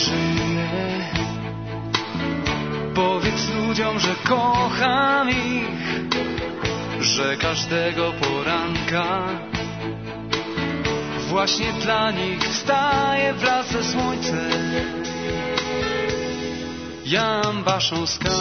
żyję. Powiedz ludziom, że kocham ich, że każdego poranka właśnie dla nich wstaję wraz ze słońcem. Jam waszą skałą,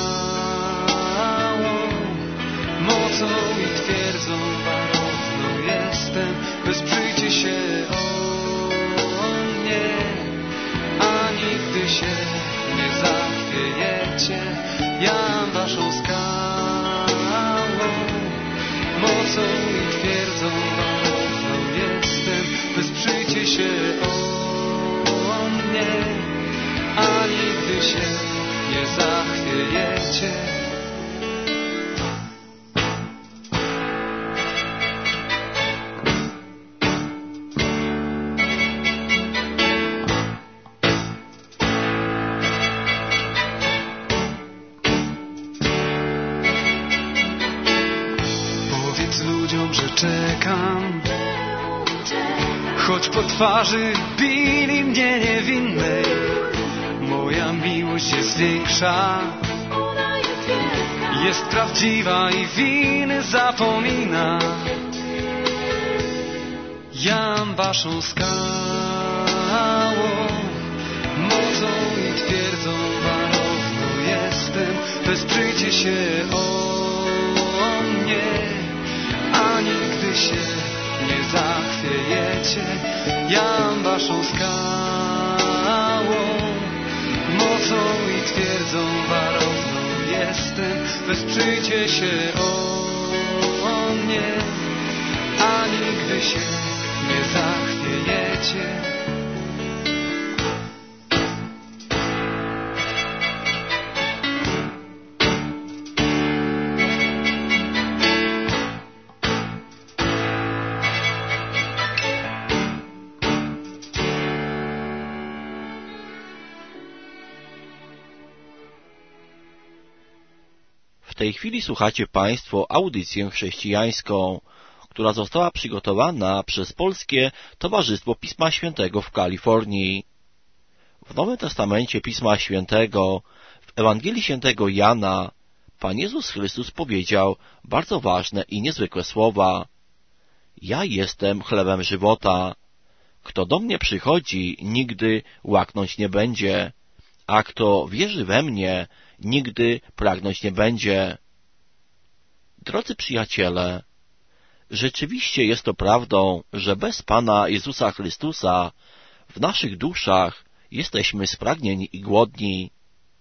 mocą i twierdzą warowną jestem. Wesprzyjcie się o mnie, a nigdy się nie zachwiejecie. Jam waszą skałą, mocą i twierdzą warowną jestem. Wesprzyjcie się o mnie, a nigdy się nie zachwiejecie. Powiedz ludziom, że czekam, choć po twarzy bili mnie niewinnej. Moja miłość jest większa, jest prawdziwa i winy zapomina. Jam waszą skałą, mocą i twierdzą warowną jestem. Wesprzyjcie się o mnie, a nigdy się nie zachwiejecie. Jam waszą skałą, mocą i twierdzą warowną jestem. Wesprzyjcie się o mnie, a nigdy się nie zachwiejecie. W tej chwili słuchacie Państwo audycję chrześcijańską, która została przygotowana przez Polskie Towarzystwo Pisma Świętego w Kalifornii. W Nowym Testamencie Pisma Świętego, w Ewangelii Świętego Jana, Pan Jezus Chrystus powiedział bardzo ważne i niezwykłe słowa. Ja jestem chlebem żywota. Kto do mnie przychodzi, nigdy łaknąć nie będzie, a kto wierzy we mnie, nigdy pragnąć nie będzie. Drodzy przyjaciele, rzeczywiście jest to prawdą, że bez Pana Jezusa Chrystusa w naszych duszach jesteśmy spragnieni i głodni.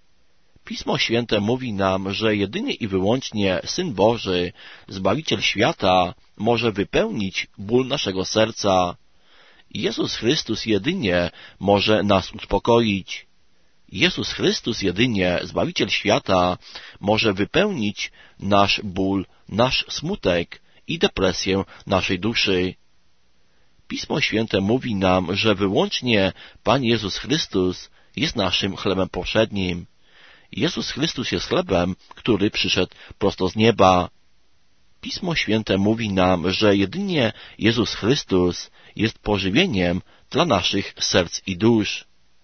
Pismo Święte mówi nam, że jedynie i wyłącznie Syn Boży, Zbawiciel świata, może wypełnić ból naszego serca. Jezus Chrystus jedynie może nas uspokoić. Jezus Chrystus jedynie, Zbawiciel świata, może wypełnić nasz ból, nasz smutek i depresję naszej duszy. Pismo Święte mówi nam, że wyłącznie Pan Jezus Chrystus jest naszym chlebem powszednim. Jezus Chrystus jest chlebem, który przyszedł prosto z nieba. Pismo Święte mówi nam, że jedynie Jezus Chrystus jest pożywieniem dla naszych serc i dusz.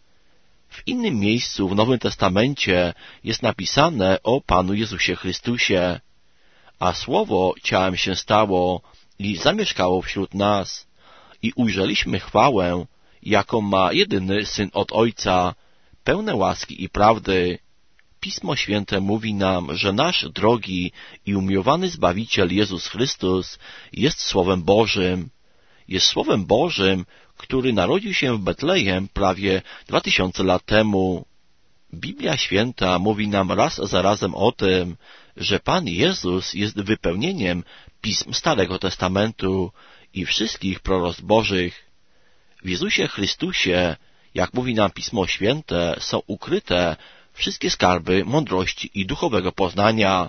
W innym miejscu w Nowym Testamencie jest napisane o Panu Jezusie Chrystusie. A Słowo ciałem się stało i zamieszkało wśród nas. I ujrzeliśmy chwałę, jaką ma jedyny Syn od Ojca, pełne łaski i prawdy. Pismo Święte mówi nam, że nasz drogi i umiłowany Zbawiciel Jezus Chrystus jest Słowem Bożym. Jest Słowem Bożym, który narodził się w Betlejem prawie 2000 lat temu. Biblia Święta mówi nam raz za razem o tym, że Pan Jezus jest wypełnieniem pism Starego Testamentu i wszystkich proroctw Bożych. W Jezusie Chrystusie, jak mówi nam Pismo Święte, są ukryte wszystkie skarby mądrości i duchowego poznania.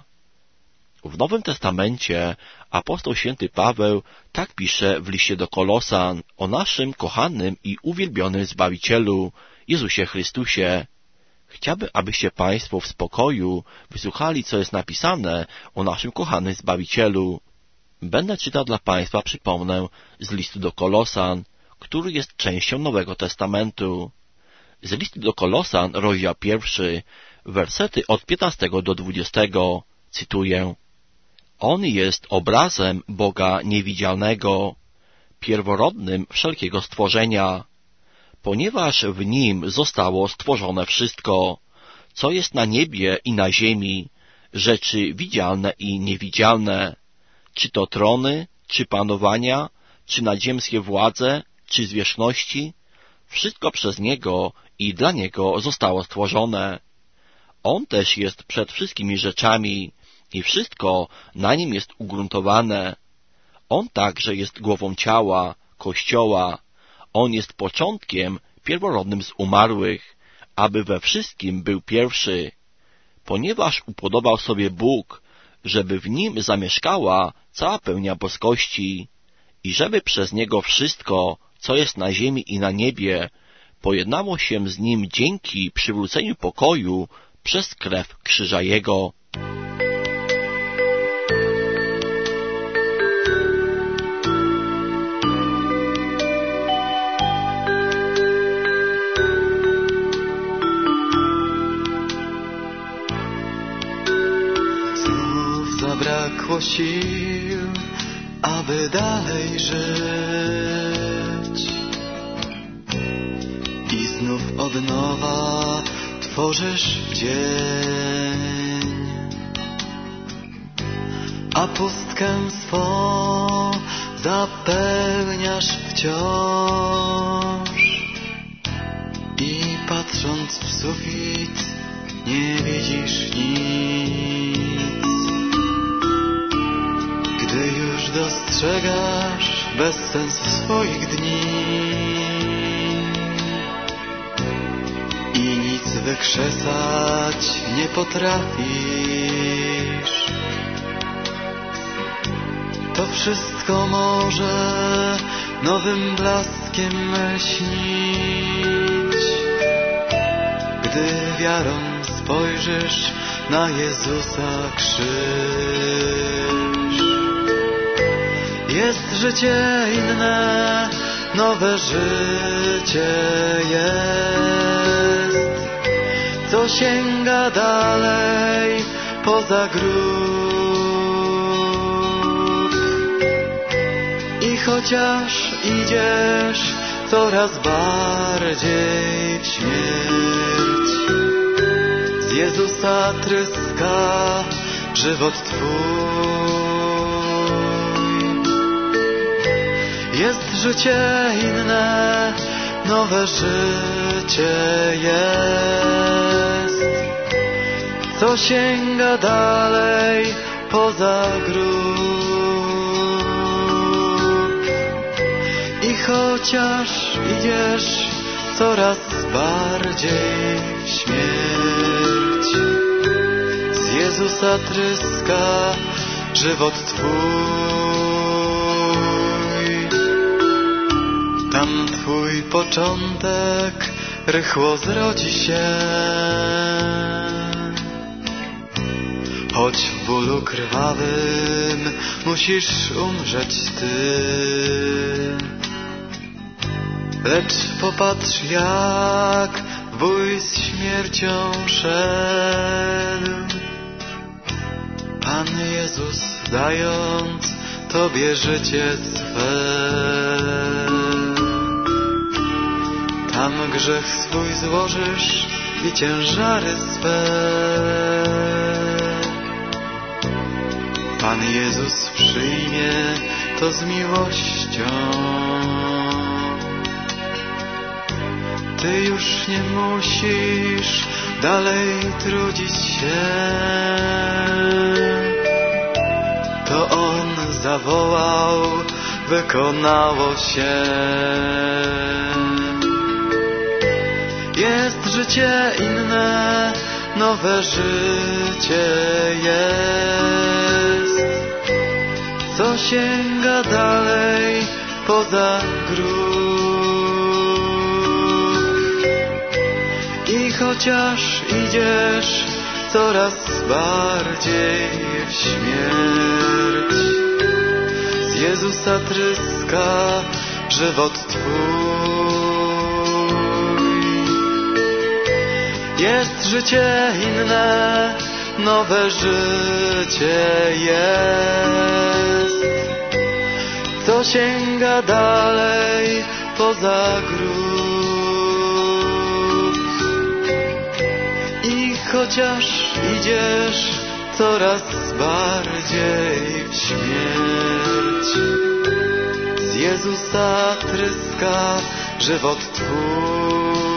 W Nowym Testamencie apostoł święty Paweł tak pisze w liście do Kolosan o naszym kochanym i uwielbionym Zbawicielu, Jezusie Chrystusie. Chciałbym, abyście Państwo w spokoju wysłuchali, co jest napisane o naszym kochanym Zbawicielu. Będę czytał dla Państwa, przypomnę, z listu do Kolosan, który jest częścią Nowego Testamentu. Z listu do Kolosan, rozdział 1, wersety od 15 do 20, cytuję: On jest obrazem Boga niewidzialnego, pierworodnym wszelkiego stworzenia, ponieważ w Nim zostało stworzone wszystko, co jest na niebie i na ziemi, rzeczy widzialne i niewidzialne, czy to trony, czy panowania, czy nadziemskie władze, czy zwierzchności, wszystko przez Niego i dla Niego zostało stworzone. On też jest przed wszystkimi rzeczami i wszystko na Nim jest ugruntowane. On także jest głową ciała, Kościoła. On jest początkiem pierworodnym z umarłych, aby we wszystkim był pierwszy. Ponieważ upodobał sobie Bóg, żeby w Nim zamieszkała cała pełnia boskości i żeby przez Niego wszystko, co jest na ziemi i na niebie, pojednało się z Nim dzięki przywróceniu pokoju przez krew krzyża Jego. Znów zabrakło sił, aby dalej żyć, i znów od nowa tworzysz dzień, a pustkę swą zapełniasz wciąż i patrząc w sufit nie widzisz nic. Gdy już dostrzegasz bezsens swoich dni i nic wykrzesać nie potrafisz, to wszystko może nowym blaskiem śnić, gdy wiarą spojrzysz na Jezusa krzyż. Jest życie inne, nowe życie jest, co sięga dalej poza grób. I chociaż idziesz coraz bardziej w śmierć, z Jezusa tryska żywot Twój. Jest życie inne, nowe życie jest, co sięga dalej poza grób. I chociaż idziesz coraz bardziej w śmierć, z Jezusa tryska żywot Twój. Tam Twój początek rychło zrodzi się, choć w bólu krwawym musisz umrzeć Ty. Lecz popatrz, jak w bój z śmiercią szedł Pan Jezus, dając Tobie życie swe. Tam grzech swój złożysz i ciężary swe. Pan Jezus przyjmie to z miłością. Ty już nie musisz dalej trudzić się. To On zawołał, wykonało się. Jest życie inne, nowe życie jest, co sięga dalej poza grób. I chociaż idziesz coraz bardziej w śmierć, z Jezusa tryska żywot Twój. Jest życie inne, nowe życie jest, co sięga dalej poza grób. I chociaż idziesz coraz bardziej w śmierć, z Jezusa tryska żywot Twój.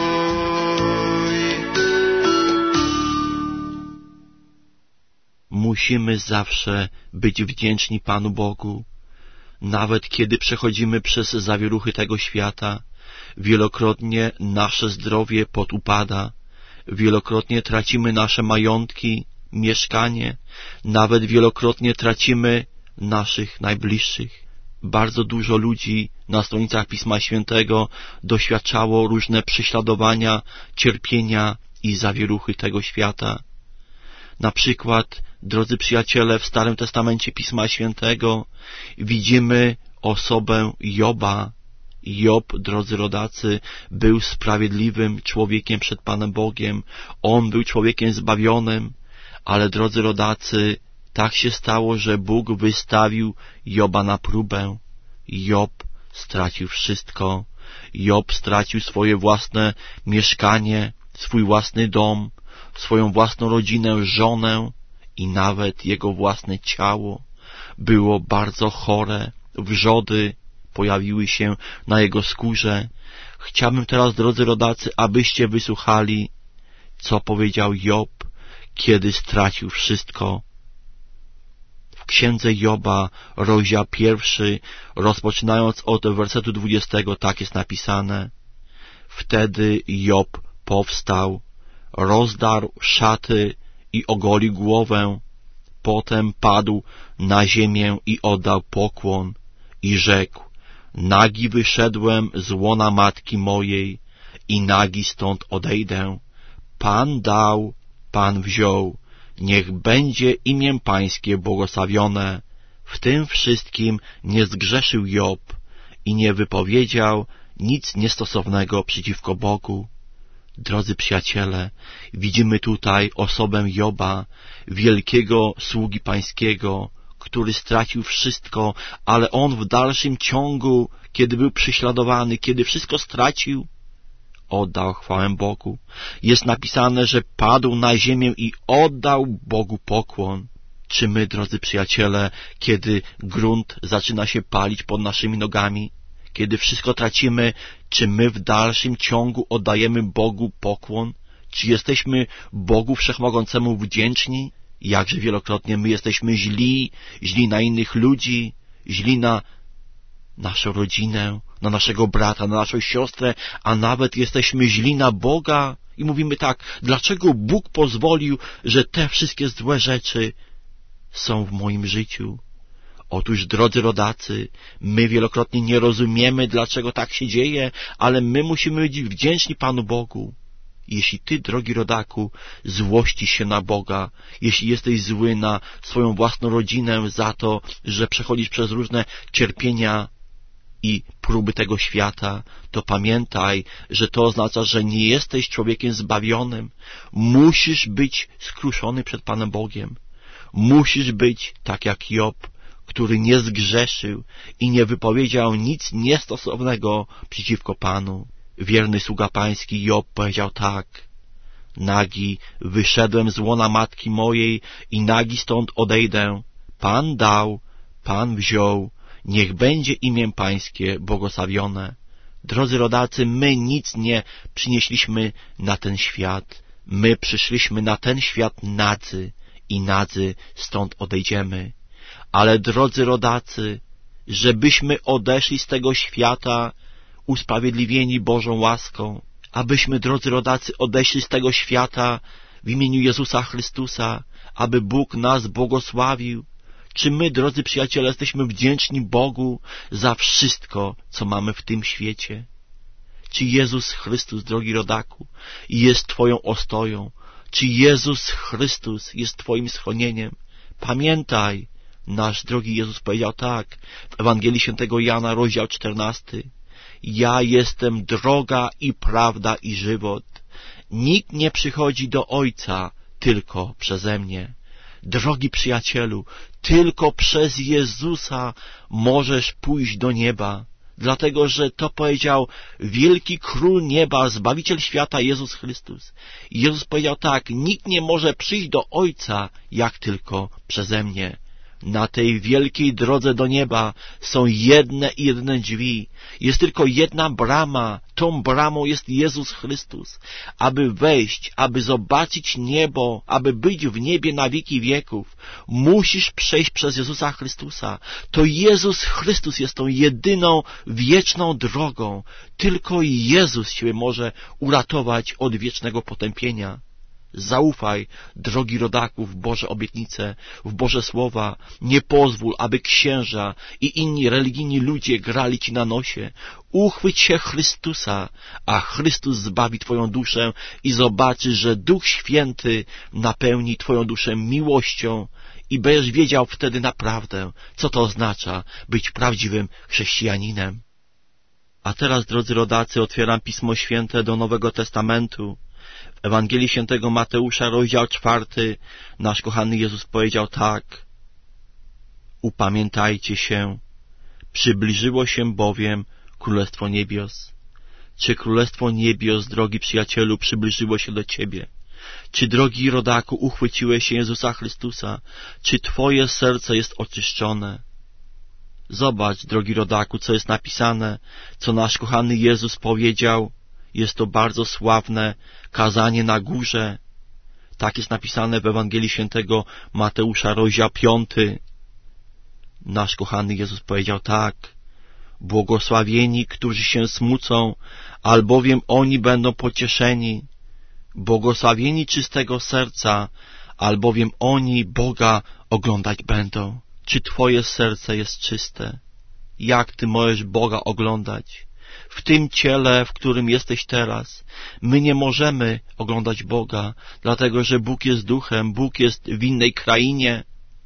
Musimy zawsze być wdzięczni Panu Bogu, nawet kiedy przechodzimy przez zawieruchy tego świata. Wielokrotnie nasze zdrowie podupada, wielokrotnie tracimy nasze majątki, mieszkanie, nawet wielokrotnie tracimy naszych najbliższych. Bardzo dużo ludzi na stronicach Pisma Świętego doświadczało różne prześladowania, cierpienia i zawieruchy tego świata. Na przykład, drodzy przyjaciele, w Starym Testamencie Pisma Świętego widzimy osobę Joba. Job, drodzy rodacy, był sprawiedliwym człowiekiem przed Panem Bogiem. On był człowiekiem zbawionym, ale drodzy rodacy, tak się stało, że Bóg wystawił Joba na próbę. Job stracił wszystko. Job stracił swoje własne mieszkanie, swój własny dom, swoją własną rodzinę, żonę i nawet jego własne ciało. Było bardzo chore, wrzody pojawiły się na jego skórze. Chciałbym teraz, drodzy rodacy, abyście wysłuchali, co powiedział Job, kiedy stracił wszystko. W księdze Joba, rozdział 1, rozpoczynając od wersetu 20, tak jest napisane: Wtedy Job powstał, rozdarł szaty i ogolił głowę, potem padł na ziemię i oddał pokłon i rzekł: Nagi wyszedłem z łona matki mojej i nagi stąd odejdę. Pan dał, Pan wziął, niech będzie imię Pańskie błogosławione. W tym wszystkim nie zgrzeszył Job i nie wypowiedział nic niestosownego przeciwko Bogu. Drodzy przyjaciele, widzimy tutaj osobę Joba, wielkiego sługi Pańskiego, który stracił wszystko, ale on w dalszym ciągu, kiedy był prześladowany, kiedy wszystko stracił, oddał chwałę Bogu. Jest napisane, że padł na ziemię i oddał Bogu pokłon. Czy my, drodzy przyjaciele, kiedy grunt zaczyna się palić pod naszymi nogami, kiedy wszystko tracimy, czy my w dalszym ciągu oddajemy Bogu pokłon? Czy jesteśmy Bogu Wszechmogącemu wdzięczni? Jakże wielokrotnie my jesteśmy źli na innych ludzi, źli na naszą rodzinę, na naszego brata, na naszą siostrę, a nawet jesteśmy źli na Boga i mówimy tak: dlaczego Bóg pozwolił, że te wszystkie złe rzeczy są w moim życiu? Otóż, drodzy rodacy, my wielokrotnie nie rozumiemy, dlaczego tak się dzieje, ale my musimy być wdzięczni Panu Bogu. Jeśli ty, drogi rodaku, złościsz się na Boga, jeśli jesteś zły na swoją własną rodzinę za to, że przechodzisz przez różne cierpienia i próby tego świata, to pamiętaj, że to oznacza, że nie jesteś człowiekiem zbawionym. Musisz być skruszony przed Panem Bogiem. Musisz być tak jak Job, który nie zgrzeszył i nie wypowiedział nic niestosownego przeciwko Panu. Wierny sługa Pański Job powiedział tak: Nagi wyszedłem z łona matki mojej i nagi stąd odejdę. Pan dał, Pan wziął, niech będzie imię Pańskie błogosławione. Drodzy rodacy, my nic nie przynieśliśmy na ten świat. My przyszliśmy na ten świat nadzy i nadzy stąd odejdziemy. Ale drodzy rodacy, żebyśmy odeszli z tego świata usprawiedliwieni Bożą łaską, abyśmy, drodzy rodacy, odeszli z tego świata w imieniu Jezusa Chrystusa, aby Bóg nas błogosławił. Czy my, drodzy przyjaciele, jesteśmy wdzięczni Bogu za wszystko, co mamy w tym świecie? Czy Jezus Chrystus, drogi rodaku, jest Twoją ostoją? Czy Jezus Chrystus jest Twoim schronieniem? Pamiętaj, nasz drogi Jezus powiedział tak w Ewangelii Świętego Jana, rozdział 14: Ja jestem droga i prawda i żywot. Nikt nie przychodzi do Ojca tylko przeze mnie. Drogi przyjacielu, tylko przez Jezusa możesz pójść do nieba, dlatego że to powiedział wielki Król nieba, Zbawiciel świata, Jezus Chrystus. I Jezus powiedział tak, nikt nie może przyjść do Ojca, jak tylko przeze mnie. Na tej wielkiej drodze do nieba są jedne i jedyne drzwi. Jest tylko jedna brama. Tą bramą jest Jezus Chrystus. Aby wejść, aby zobaczyć niebo, aby być w niebie na wieki wieków, musisz przejść przez Jezusa Chrystusa. To Jezus Chrystus jest tą jedyną wieczną drogą. Tylko Jezus Cię może uratować od wiecznego potępienia. Zaufaj, drogi rodaku, w Boże obietnice, w Boże słowa. Nie pozwól, aby księża i inni religijni ludzie grali Ci na nosie. Uchwyć się Chrystusa, a Chrystus zbawi Twoją duszę i zobaczysz, że Duch Święty napełni Twoją duszę miłością i będziesz wiedział wtedy naprawdę, co to oznacza być prawdziwym chrześcijaninem. A teraz, drodzy rodacy, otwieram Pismo Święte do Nowego Testamentu. W Ewangelii Świętego Mateusza, rozdział 4, nasz kochany Jezus powiedział tak: upamiętajcie się, przybliżyło się bowiem Królestwo Niebios. Czy Królestwo Niebios, drogi przyjacielu, przybliżyło się do Ciebie? Czy, drogi rodaku, uchwyciłeś się Jezusa Chrystusa? Czy Twoje serce jest oczyszczone? Zobacz, drogi rodaku, co jest napisane, co nasz kochany Jezus powiedział. Jest to bardzo sławne kazanie na górze. Tak jest napisane w Ewangelii Świętego Mateusza, rozdział 5. Nasz kochany Jezus powiedział tak: błogosławieni, którzy się smucą, albowiem oni będą pocieszeni. Błogosławieni czystego serca, albowiem oni Boga oglądać będą. Czy Twoje serce jest czyste? Jak Ty możesz Boga oglądać? W tym ciele, w którym jesteś teraz, my nie możemy oglądać Boga, dlatego że Bóg jest duchem, Bóg jest w innej krainie,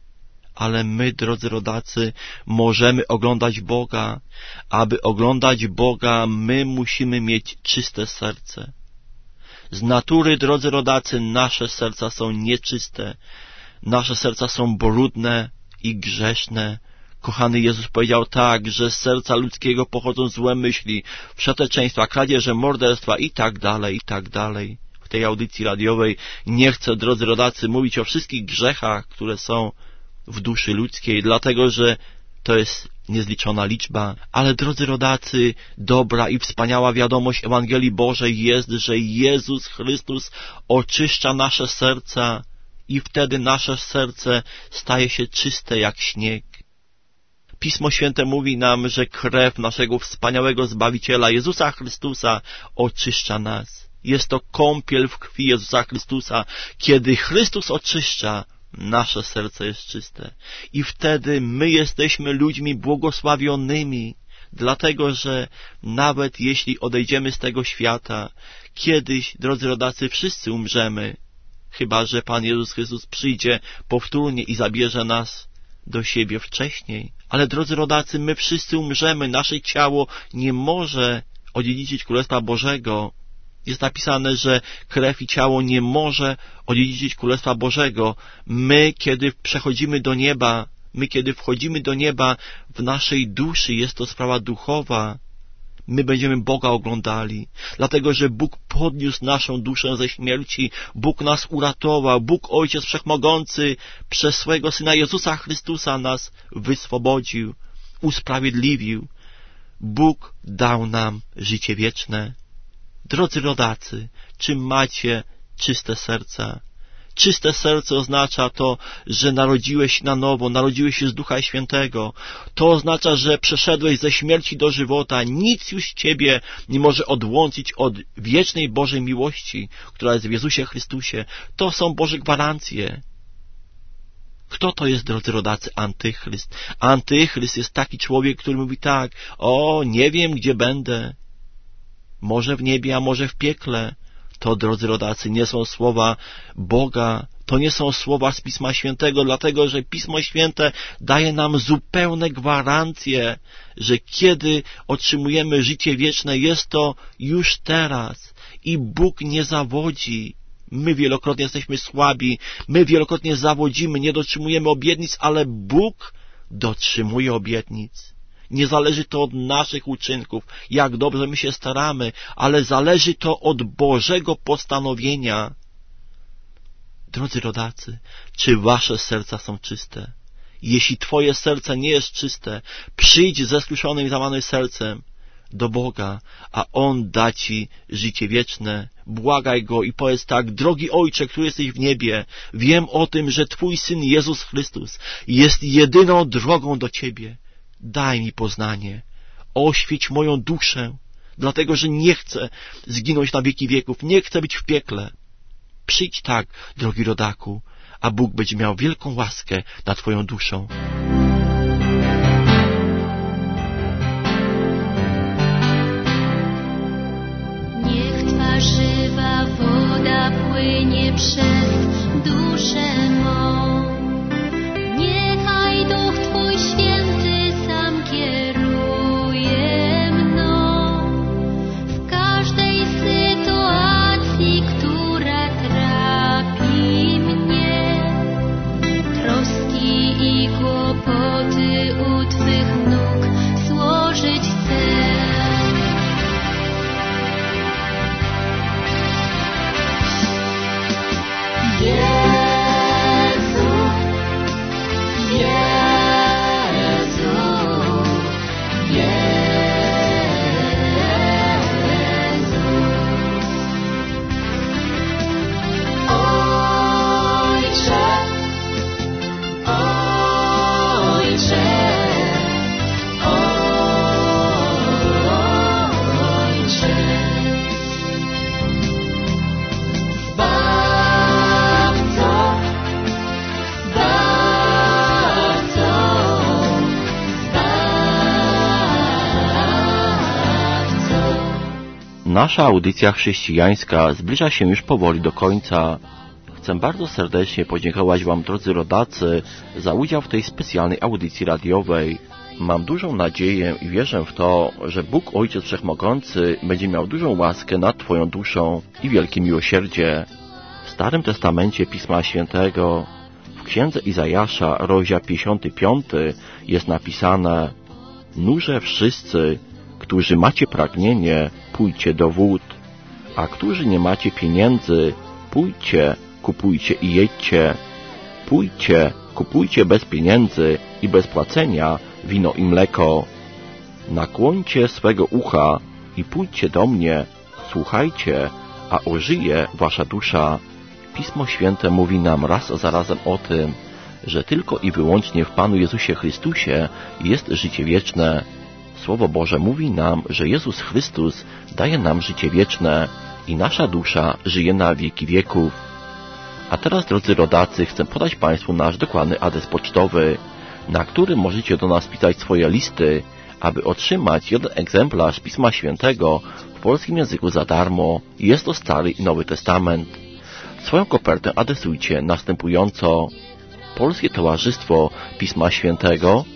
ale my, drodzy rodacy, możemy oglądać Boga. Aby oglądać Boga, my musimy mieć czyste serce. Z natury, drodzy rodacy, nasze serca są nieczyste, nasze serca są brudne i grzeszne. Kochany Jezus powiedział tak, że z serca ludzkiego pochodzą złe myśli, wszeteczeństwa, kradzieże, morderstwa i tak dalej, i tak dalej. W tej audycji radiowej nie chcę, drodzy rodacy, mówić o wszystkich grzechach, które są w duszy ludzkiej, dlatego że to jest niezliczona liczba. Ale, drodzy rodacy, dobra i wspaniała wiadomość Ewangelii Bożej jest, że Jezus Chrystus oczyszcza nasze serca i wtedy nasze serce staje się czyste jak śnieg. Pismo Święte mówi nam, że krew naszego wspaniałego Zbawiciela, Jezusa Chrystusa, oczyszcza nas. Jest to kąpiel w krwi Jezusa Chrystusa. Kiedy Chrystus oczyszcza, nasze serce jest czyste. I wtedy my jesteśmy ludźmi błogosławionymi, dlatego że nawet jeśli odejdziemy z tego świata, kiedyś, drodzy rodacy, wszyscy umrzemy, chyba że Pan Jezus Chrystus przyjdzie powtórnie i zabierze nas do siebie wcześniej. Ale, drodzy rodacy, my wszyscy umrzemy. Nasze ciało nie może odziedziczyć Królestwa Bożego. Jest napisane, że krew i ciało nie może odziedziczyć Królestwa Bożego. My, kiedy przechodzimy do nieba, my, kiedy wchodzimy do nieba, w naszej duszy jest to sprawa duchowa. My będziemy Boga oglądali, dlatego że Bóg podniósł naszą duszę ze śmierci, Bóg nas uratował, Bóg Ojciec Wszechmogący przez swojego Syna Jezusa Chrystusa nas wyswobodził, usprawiedliwił. Bóg dał nam życie wieczne. Drodzy rodacy, czy macie czyste serca? Czyste serce oznacza to, że narodziłeś się na nowo, narodziłeś się z Ducha Świętego. To oznacza, że przeszedłeś ze śmierci do żywota. Nic już Ciebie nie może odłączyć od wiecznej Bożej miłości, która jest w Jezusie Chrystusie. To są Boże gwarancje. Kto to jest, drodzy rodacy, antychryst? Antychryst jest taki człowiek, który mówi tak: o, nie wiem, gdzie będę. Może w niebie, a może w piekle. To, drodzy rodacy, nie są słowa Boga, to nie są słowa z Pisma Świętego, dlatego że Pismo Święte daje nam zupełne gwarancje, że kiedy otrzymujemy życie wieczne, jest to już teraz. i Bóg nie zawodzi. My wielokrotnie jesteśmy słabi, my wielokrotnie zawodzimy, nie dotrzymujemy obietnic, ale Bóg dotrzymuje obietnic. Nie zależy to od naszych uczynków, jak dobrze my się staramy, ale zależy to od Bożego postanowienia. Drodzy rodacy, czy wasze serca są czyste? Jeśli twoje serce nie jest czyste, przyjdź ze skruszonym i złamanym sercem do Boga, a On da ci życie wieczne. Błagaj Go i powiedz tak: drogi Ojcze, który jesteś w niebie, wiem o tym, że Twój Syn Jezus Chrystus jest jedyną drogą do Ciebie. Daj mi poznanie, oświeć moją duszę, dlatego że nie chcę zginąć na wieki wieków, nie chcę być w piekle. Przyjdź tak, drogi rodaku, a Bóg będzie miał wielką łaskę nad Twoją duszą. Niech Twa żywa woda płynie przez duszę mą. Niechaj Duch Twój Święty sam kieruje mną w każdej sytuacji, która trapi mnie. Troski i kłopoty u Twych nóg złożyć chcę. Nasza audycja chrześcijańska zbliża się już powoli do końca. Chcę bardzo serdecznie podziękować Wam, drodzy rodacy, za udział w tej specjalnej audycji radiowej. Mam dużą nadzieję i wierzę w to, że Bóg Ojciec Wszechmogący będzie miał dużą łaskę nad Twoją duszą i wielkie miłosierdzie. W Starym Testamencie Pisma Świętego, w Księdze Izajasza, rozdział 55, jest napisane: Nurze wszyscy, którzy macie pragnienie, pójdźcie do wód, a którzy nie macie pieniędzy, pójdźcie, kupujcie i jedźcie. Pójdźcie, kupujcie bez pieniędzy i bez płacenia wino i mleko. Nakłońcie swego ucha i pójdźcie do mnie, słuchajcie, a ożyje wasza dusza. Pismo Święte mówi nam raz za razem o tym, że tylko i wyłącznie w Panu Jezusie Chrystusie jest życie wieczne. Słowo Boże mówi nam, że Jezus Chrystus daje nam życie wieczne i nasza dusza żyje na wieki wieków. A teraz, drodzy rodacy, chcę podać Państwu nasz dokładny adres pocztowy, na którym możecie do nas pisać swoje listy, aby otrzymać jeden egzemplarz Pisma Świętego w polskim języku za darmo. Jest to Stary i Nowy Testament. Swoją kopertę adresujcie następująco: Polskie Towarzystwo Pisma Świętego,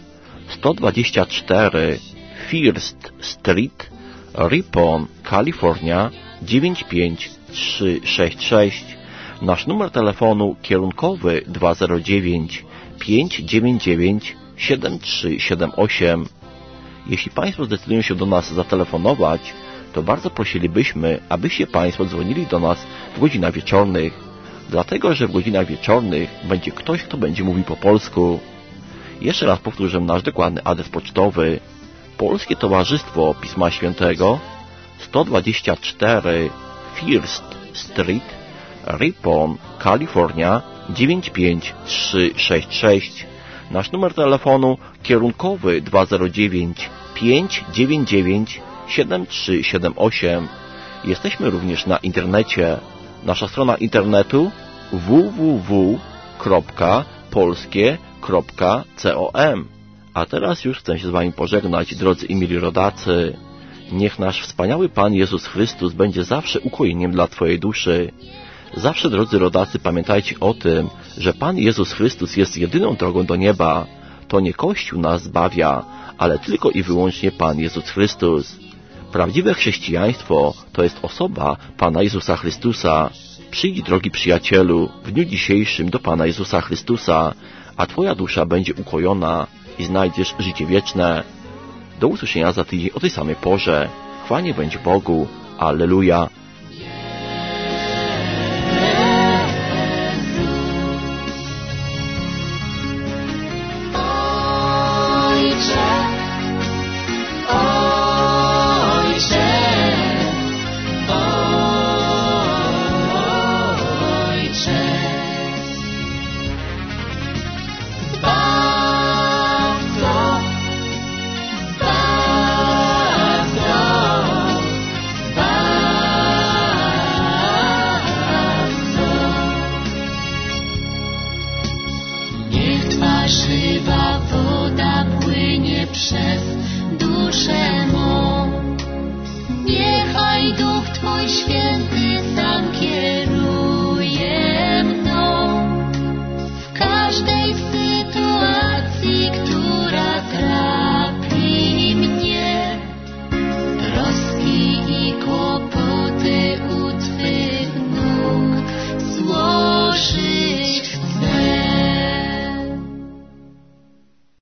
124 First Street, Ripon, Kalifornia 95366. Nasz numer telefonu kierunkowy 209 599 7378. Jeśli Państwo zdecydują się do nas zatelefonować, to bardzo prosilibyśmy, abyście Państwo dzwonili do nas w godzinach wieczornych, dlatego że w godzinach wieczornych będzie ktoś, kto będzie mówił po polsku. Jeszcze raz powtórzę nasz dokładny adres pocztowy: Polskie Towarzystwo Pisma Świętego, 124 First Street, Ripon, Kalifornia 95366. Nasz numer telefonu kierunkowy 209 599 7378. Jesteśmy również na internecie. Nasza strona internetu www.polskie.com. A teraz już chcę się z Wami pożegnać, drodzy i mili rodacy. Niech nasz wspaniały Pan Jezus Chrystus będzie zawsze ukojeniem dla Twojej duszy. Zawsze, drodzy rodacy, pamiętajcie o tym, że Pan Jezus Chrystus jest jedyną drogą do nieba. To nie Kościół nas zbawia, ale tylko i wyłącznie Pan Jezus Chrystus. Prawdziwe chrześcijaństwo to jest osoba Pana Jezusa Chrystusa. Przyjdź, drogi przyjacielu, w dniu dzisiejszym do Pana Jezusa Chrystusa, a Twoja dusza będzie ukojona i znajdziesz życie wieczne. Do usłyszenia za tydzień o tej samej porze. Chwała niech będzie Bogu. Alleluja.